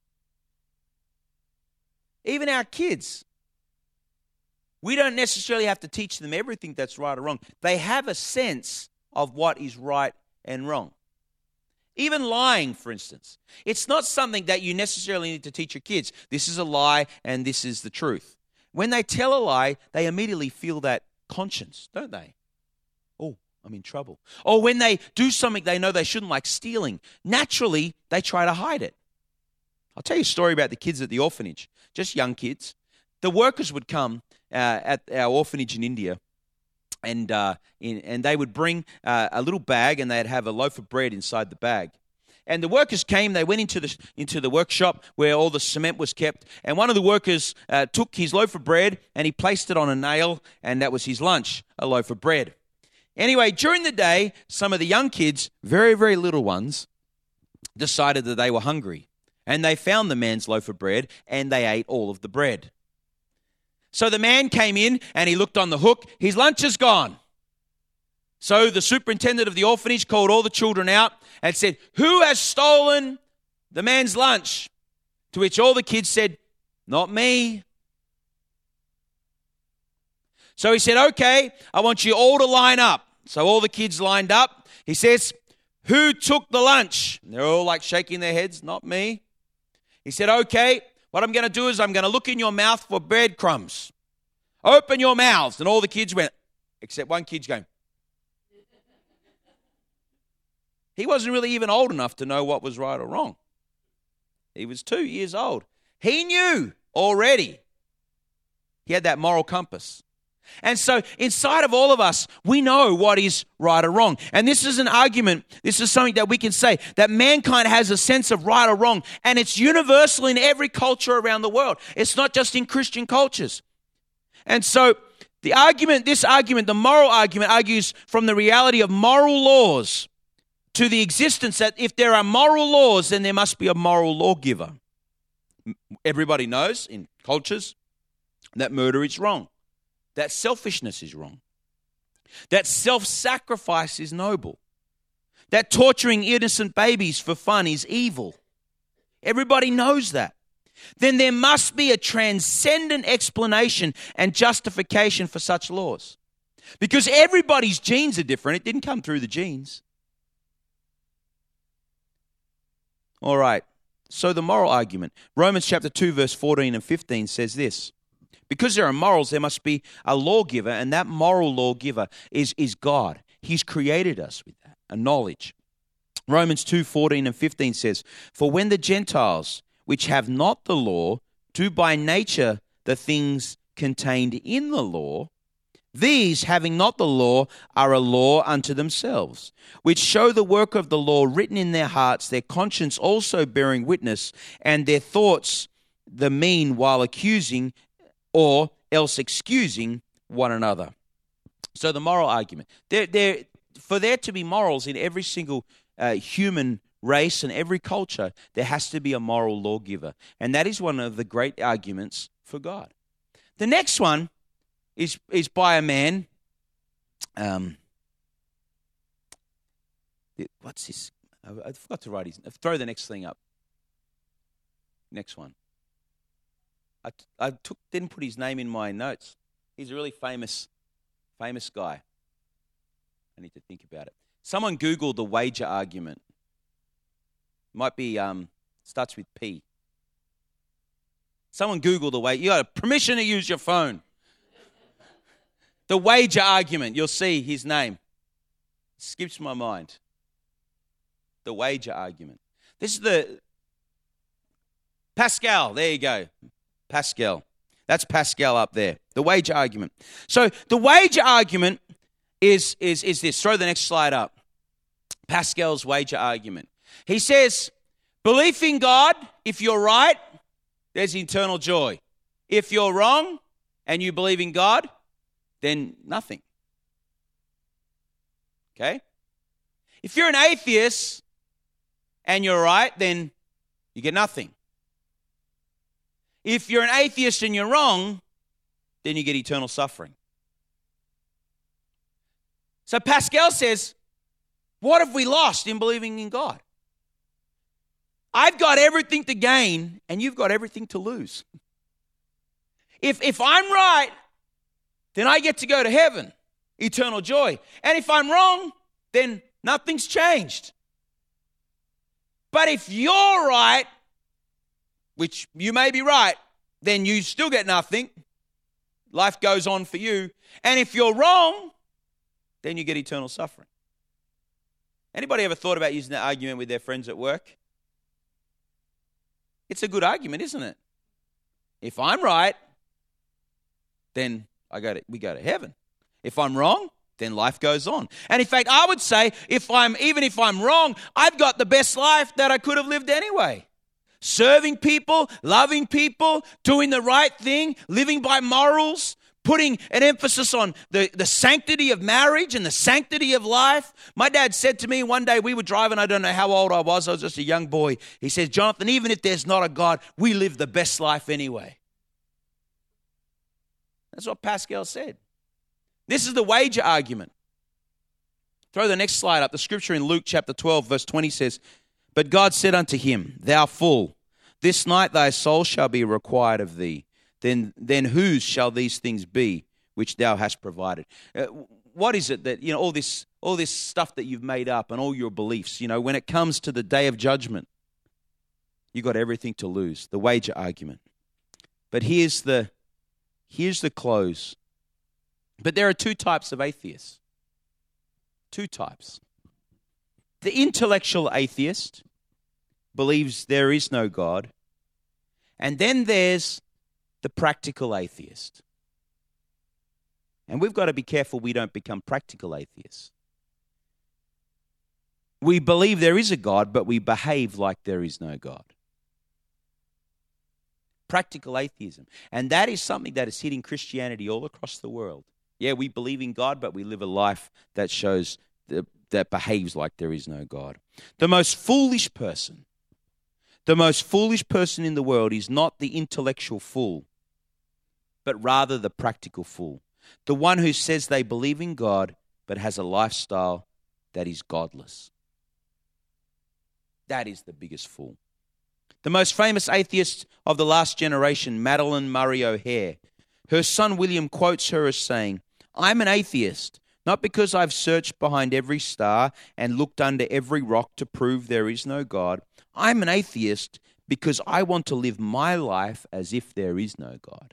Even our kids, we don't necessarily have to teach them everything that's right or wrong. They have a sense of what is right and wrong. Even lying, for instance. It's not something that you necessarily need to teach your kids. This is a lie and this is the truth. When they tell a lie, they immediately feel that conscience, don't they? Oh, I'm in trouble. Or when they do something they know they shouldn't, like stealing, naturally they try to hide it. I'll tell you a story about the kids at the orphanage, just young kids. The workers would come uh, at our orphanage in India, and uh, in, and they would bring uh, a little bag, and they'd have a loaf of bread inside the bag. And the workers came, they went into the into the workshop where all the cement was kept, and one of the workers uh, took his loaf of bread and he placed it on a nail, and that was his lunch, a loaf of bread. Anyway, during the day, some of the young kids, very, very little ones, decided that they were hungry, and they found the man's loaf of bread, and they ate all of the bread. So the man came in and he looked on the hook. His lunch is gone. So the superintendent of the orphanage called all the children out and said, who has stolen the man's lunch? To which all the kids said, not me. So he said, okay, I want you all to line up. So all the kids lined up. He says, who took the lunch? And they're all like shaking their heads, not me. He said, okay, what I'm going to do is I'm going to look in your mouth for breadcrumbs. Open your mouths. And all the kids went, except one kid's going. He wasn't really even old enough to know what was right or wrong. He was two years old. He knew already. He had that moral compass. And so inside of all of us, we know what is right or wrong. And this is an argument, this is something that we can say, that mankind has a sense of right or wrong, and it's universal in every culture around the world. It's not just in Christian cultures. And so the argument, this argument, the moral argument, argues from the reality of moral laws to the existence that if there are moral laws, then there must be a moral lawgiver. Everybody knows in cultures that murder is wrong. That selfishness is wrong. That self-sacrifice is noble. That torturing innocent babies for fun is evil. Everybody knows that. Then there must be a transcendent explanation and justification for such laws. Because everybody's genes are different. It didn't come through the genes. All right. So the moral argument. Romans chapter two, verse fourteen and fifteen says this. Because there are morals, there must be a lawgiver, and that moral lawgiver is, is God. He's created us with that, a knowledge. Romans two, fourteen and fifteen says, for when the Gentiles, which have not the law, do by nature the things contained in the law, these, having not the law, are a law unto themselves, which show the work of the law written in their hearts, their conscience also bearing witness, and their thoughts the mean while accusing or else excusing one another. So the moral argument. There, there, for there to be morals in every single uh, human race and every culture, there has to be a moral lawgiver. And that is one of the great arguments for God. The next one is, is by a man. Um, what's this? I, I forgot to write his name. Throw the next thing up. Next one. I, I took, didn't put his name in my notes. He's a really famous, famous guy. I need to think about it. Someone Googled the wager argument. Might be, um, starts with P. Someone Googled the wager. You got permission to use your phone. The wager argument. You'll see his name. Skips my mind. The wager argument. This is the Pascal. There you go. Pascal. That's Pascal up there. The wager argument. So the wager argument is, is, is this. Throw the next slide up. Pascal's wager argument. He says, belief in God, if you're right, there's eternal joy. If you're wrong and you believe in God, then nothing. Okay? If you're an atheist and you're right, then you get nothing. If you're an atheist and you're wrong, then you get eternal suffering. So Pascal says, what have we lost in believing in God? I've got everything to gain and you've got everything to lose. If, if I'm right, then I get to go to heaven, eternal joy. And if I'm wrong, then nothing's changed. But if you're right, which you may be right, then you still get nothing. Life goes on for you. And if you're wrong, then you get eternal suffering. Anybody ever thought about using that argument with their friends at work? It's a good argument, isn't it? If I'm right, then I go to, we go to heaven. If I'm wrong, then life goes on. And in fact, I would say, if I'm even if I'm wrong, I've got the best life that I could have lived anyway. Serving people, loving people, doing the right thing, living by morals, putting an emphasis on the, the sanctity of marriage and the sanctity of life. My dad said to me one day, we were driving, I don't know how old I was, I was just a young boy. He says, Jonathan, even if there's not a God, we live the best life anyway. That's what Pascal said. This is the wager argument. Throw the next slide up. The scripture in Luke chapter twelve, verse twenty says, "But God said unto him, Thou fool, this night thy soul shall be required of thee. Then, then whose shall these things be which thou hast provided?" Uh, what is it that, you know, all this, all this stuff that you've made up and all your beliefs, you know, when it comes to the day of judgment, you got everything to lose. The wager argument. But here's the, here's the close. But there are two types of atheists. Two types. The intellectual atheist believes there is no God. And then there's the practical atheist. And we've got to be careful we don't become practical atheists. We believe there is a God, but we behave like there is no God. Practical atheism. And that is something that is hitting Christianity all across the world. Yeah, we believe in God, but we live a life that shows, the, that behaves like there is no God. The most foolish person, the most foolish person in the world is not the intellectual fool, but rather the practical fool. The one who says they believe in God, but has a lifestyle that is godless. That is the biggest fool. The most famous atheist of the last generation, Madeleine Murray O'Hair, her son William quotes her as saying, "I'm an atheist, not because I've searched behind every star and looked under every rock to prove there is no God. I'm an atheist because I want to live my life as if there is no God."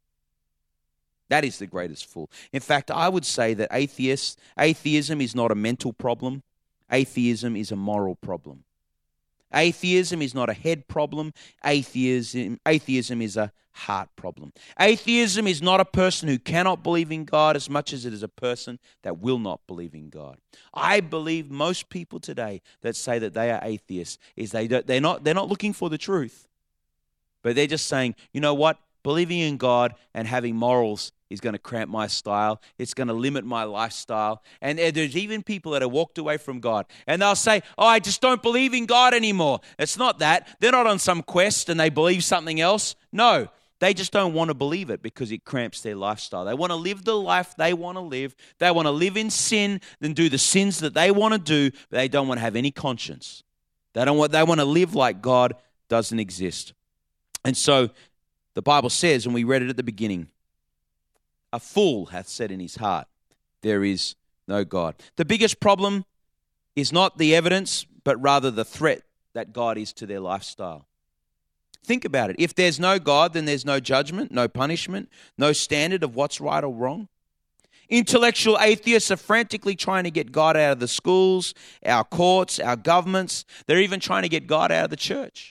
That is the greatest fool. In fact, I would say that atheists, atheism is not a mental problem. Atheism is a moral problem. Atheism is not a head problem. Atheism, atheism is a heart problem. Atheism is not a person who cannot believe in God as much as it is a person that will not believe in God. I believe most people today that say that they are atheists is they don't, they're not they're not looking for the truth, but they're just saying, you know what, believing in God and having morals is going to cramp my style. It's going to limit my lifestyle. And there's even people that have walked away from God. And they'll say, oh, I just don't believe in God anymore. It's not that. They're not on some quest and they believe something else. No, they just don't want to believe it because it cramps their lifestyle. They want to live the life they want to live. They want to live in sin and do the sins that they want to do, but they don't want to have any conscience. They don't want, they want to live like God doesn't exist. And so the Bible says, and we read it at the beginning, a fool hath said in his heart, there is no God. The biggest problem is not the evidence, but rather the threat that God is to their lifestyle. Think about it. If there's no God, then there's no judgment, no punishment, no standard of what's right or wrong. Intellectual atheists are frantically trying to get God out of the schools, our courts, our governments. They're even trying to get God out of the church.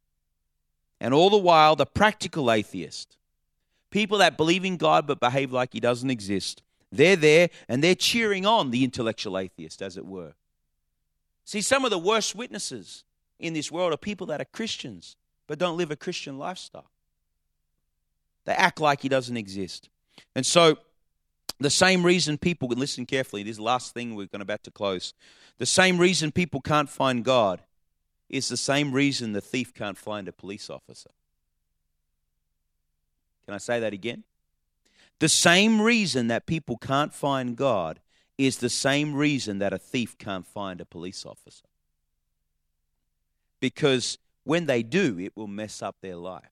And all the while, the practical atheist, people that believe in God but behave like he doesn't exist, they're there and they're cheering on the intellectual atheist, as it were. See, some of the worst witnesses in this world are people that are Christians but don't live a Christian lifestyle. They act like he doesn't exist. And so the same reason people, listen carefully, this last thing we're going about to close, the same reason people can't find God is the same reason the thief can't find a police officer. Can I say that again? The same reason that people can't find God is the same reason that a thief can't find a police officer. Because when they do, it will mess up their life.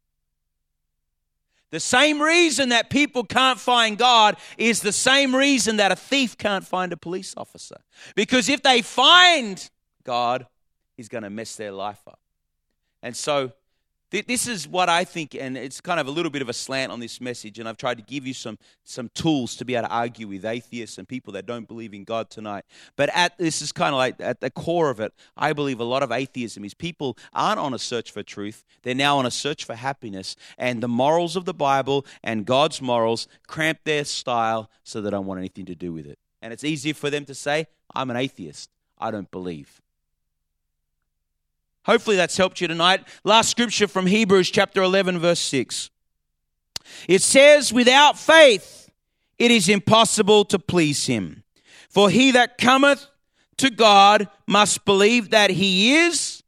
The same reason that people can't find God is the same reason that a thief can't find a police officer. Because if they find God, he's going to mess their life up. And so this is what I think, and it's kind of a little bit of a slant on this message, and I've tried to give you some, some tools to be able to argue with atheists and people that don't believe in God tonight. But at this is kind of like at the core of it, I believe a lot of atheism is people aren't on a search for truth. They're now on a search for happiness, and the morals of the Bible and God's morals cramp their style so they don't want anything to do with it. And it's easier for them to say, I'm an atheist. I don't believe. Hopefully that's helped you tonight. Last scripture from Hebrews chapter eleven, verse six. It says, without faith, it is impossible to please him. For he that cometh to God must believe that he is,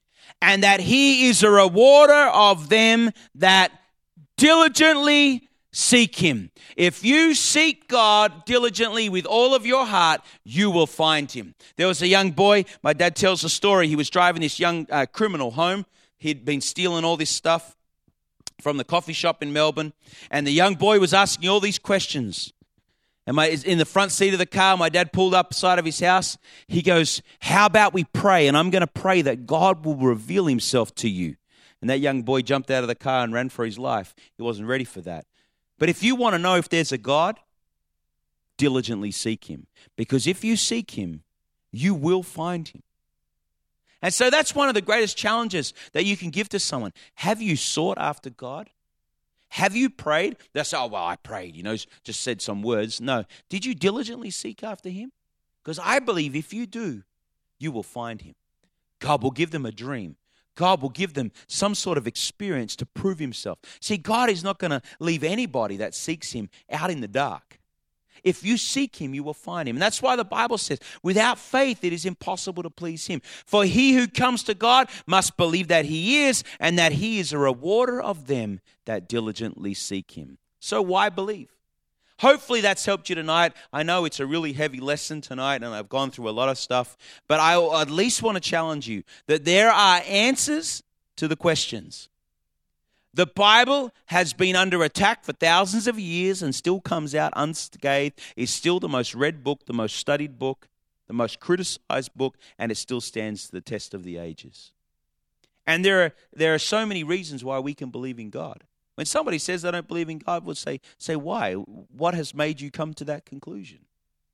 and that he is a rewarder of them that diligently seek him. If you seek God diligently with all of your heart, you will find him. There was a young boy, my dad tells a story, he was driving this young uh, criminal home. He'd been stealing all this stuff from the coffee shop in Melbourne, and the young boy was asking all these questions. And my, in the front seat of the car, my dad pulled up beside of his house. He goes, how about we pray? And I'm going to pray that God will reveal himself to you. And that young boy jumped out of the car and ran for his life. He wasn't ready for that. But if you want to know if there's a God, diligently seek him. Because if you seek him, you will find him. And so that's one of the greatest challenges that you can give to someone. Have you sought after God? Have you prayed? That's, oh, well, I prayed, you know, just said some words. No. Did you diligently seek after him? Because I believe if you do, you will find him. God will give them a dream. God will give them some sort of experience to prove himself. See, God is not going to leave anybody that seeks him out in the dark. If you seek him, you will find him. And that's why the Bible says, without faith, it is impossible to please him. For he who comes to God must believe that he is, and that he is a rewarder of them that diligently seek him. So why believe? Hopefully that's helped you tonight. I know it's a really heavy lesson tonight, and I've gone through a lot of stuff, but I at least want to challenge you that there are answers to the questions. The Bible has been under attack for thousands of years and still comes out unscathed. It's still the most read book, the most studied book, the most criticized book, and it still stands the test of the ages. And there are there are so many reasons why we can believe in God. When somebody says they don't believe in God, we'll say, say why? What has made you come to that conclusion?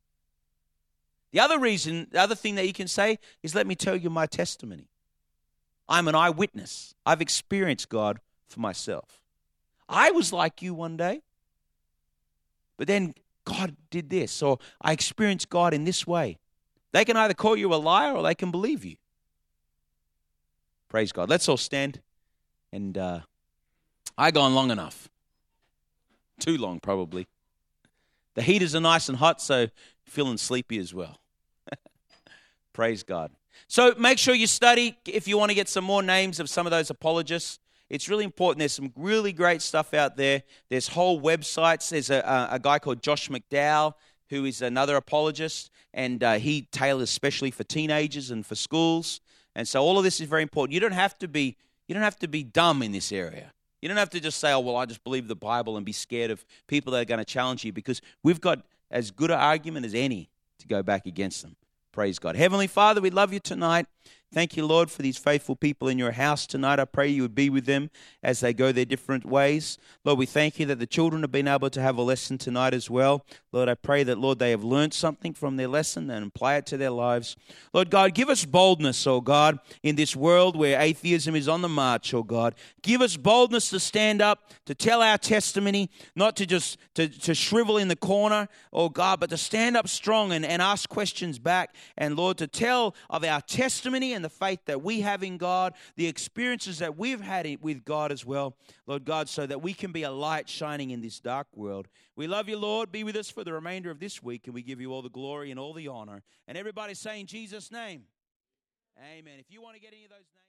The other reason, the other thing that you can say is, let me tell you my testimony. I'm an eyewitness. I've experienced God for myself. I was like you one day, but then God did this, or I experienced God in this way. They can either call you a liar or they can believe you. Praise God. Let's all stand. And uh, I gone long enough. Too long, probably. The heaters are nice and hot, so feeling sleepy as well. Praise God. So make sure you study if you want to get some more names of some of those apologists. It's really important. There's some really great stuff out there. There's whole websites. There's a, a guy called Josh McDowell, who is another apologist, and uh, he tailors especially for teenagers and for schools. And so all of this is very important. You don't have to be you don't have to be dumb in this area. You don't have to just say, oh, well, I just believe the Bible and be scared of people that are going to challenge you, because we've got as good an argument as any to go back against them. Praise God. Heavenly Father, we love you tonight. Thank you, Lord, for these faithful people in your house tonight. I pray you would be with them as they go their different ways. Lord, we thank you that the children have been able to have a lesson tonight as well. Lord, I pray that, Lord, they have learned something from their lesson and apply it to their lives. Lord God, give us boldness, oh God, in this world where atheism is on the march, oh God. Give us boldness to stand up, to tell our testimony, not to just to, to shrivel in the corner, oh God, but to stand up strong and, and ask questions back. And Lord, to tell of our testimony and the faith that we have in God, the experiences that we've had with God as well, Lord God, so that we can be a light shining in this dark world. We love you, Lord. Be with us for the remainder of this week, and we give you all the glory and all the honor. And everybody say in Jesus' name, amen. If you want to get any of those names.